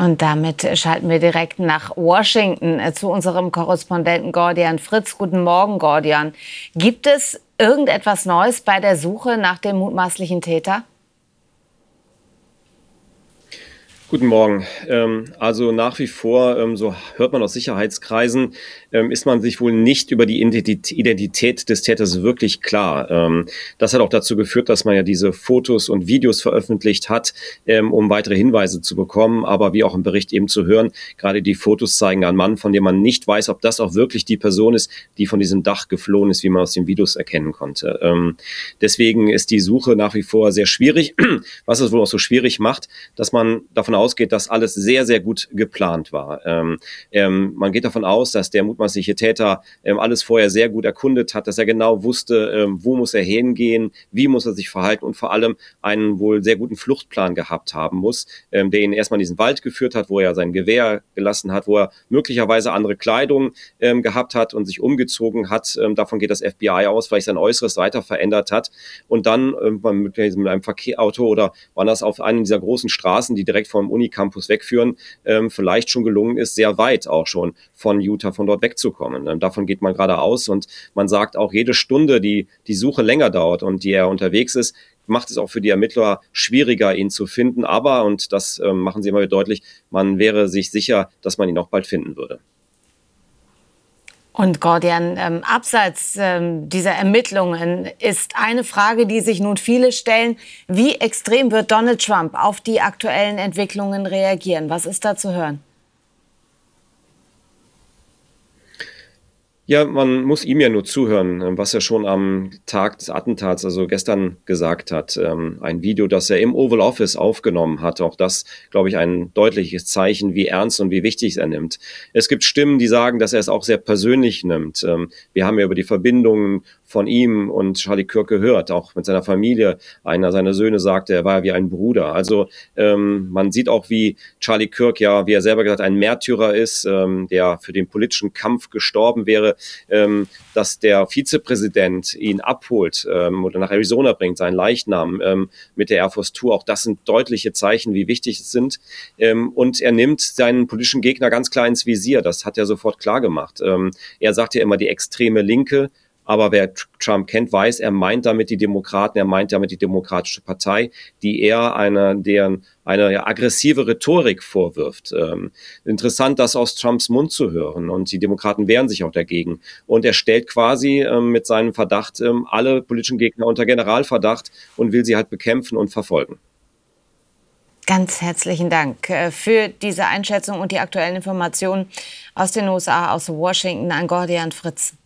Und damit schalten wir direkt nach Washington zu unserem Korrespondenten Gordian Fritz. Guten Morgen, Gordian. Gibt es irgendetwas Neues bei der Suche nach dem mutmaßlichen Täter? Guten Morgen. Also nach wie vor, so hört man aus Sicherheitskreisen, ist man sich wohl nicht über die Identität des Täters wirklich klar. Das hat auch dazu geführt, dass man ja diese Fotos und Videos veröffentlicht hat, um weitere Hinweise zu bekommen. Aber wie auch im Bericht eben zu hören, gerade die Fotos zeigen einen Mann, von dem man nicht weiß, ob das auch wirklich die Person ist, die von diesem Dach geflohen ist, wie man aus den Videos erkennen konnte. Deswegen ist die Suche nach wie vor sehr schwierig, was es wohl auch so schwierig macht, dass man davon ausgeht, dass alles sehr, sehr gut geplant war. Man geht davon aus, dass der mutmaßliche Täter alles vorher sehr gut erkundet hat, dass er genau wusste, wo muss er hingehen, wie muss er sich verhalten und vor allem einen wohl sehr guten Fluchtplan gehabt haben muss, der ihn erstmal in diesen Wald geführt hat, wo er sein Gewehr gelassen hat, wo er möglicherweise andere Kleidung gehabt hat und sich umgezogen hat. Davon geht das FBI aus, vielleicht sein Äußeres weiter verändert hat und dann mit einem Verkehrsauto oder woanders auf einen dieser großen Straßen, die direkt vom Unicampus wegführen, vielleicht schon gelungen ist, sehr weit auch schon von Utah, von dort wegzukommen. Davon geht man gerade aus und man sagt auch, jede Stunde, die Suche länger dauert und die er unterwegs ist, macht es auch für die Ermittler schwieriger, ihn zu finden. Aber, und das machen sie immer wieder deutlich, man wäre sich sicher, dass man ihn auch bald finden würde. Und Gordian, abseits dieser Ermittlungen ist eine Frage, die sich nun viele stellen. Wie extrem wird Donald Trump auf die aktuellen Entwicklungen reagieren? Was ist da zu hören? Ja, man muss ihm ja nur zuhören, was er schon am Tag des Attentats, also gestern, gesagt hat. Ein Video, das er im Oval Office aufgenommen hat. Auch das, glaube ich, ein deutliches Zeichen, wie ernst und wie wichtig er nimmt. Es gibt Stimmen, die sagen, dass er es auch sehr persönlich nimmt. Wir haben ja über die Verbindungen von ihm und Charlie Kirk gehört, auch mit seiner Familie. Einer seiner Söhne sagte, er war wie ein Bruder. Also man sieht auch, wie Charlie Kirk, ja, wie er selber gesagt, ein Märtyrer ist, der für den politischen Kampf gestorben wäre, dass der Vizepräsident ihn abholt oder nach Arizona bringt, seinen Leichnam mit der Air Force Two. Auch das sind deutliche Zeichen, wie wichtig es sind. Und er nimmt seinen politischen Gegner ganz klar ins Visier. Das hat er sofort klar gemacht. Er sagt ja immer die extreme Linke. Aber wer Trump kennt, weiß, er meint damit die Demokraten, er meint damit die Demokratische Partei, die er eine aggressive Rhetorik vorwirft. Interessant, das aus Trumps Mund zu hören. Und die Demokraten wehren sich auch dagegen. Und er stellt quasi mit seinem Verdacht alle politischen Gegner unter Generalverdacht und will sie halt bekämpfen und verfolgen. Ganz herzlichen Dank für diese Einschätzung und die aktuellen Informationen aus den USA, aus Washington, an Gordian Fritz.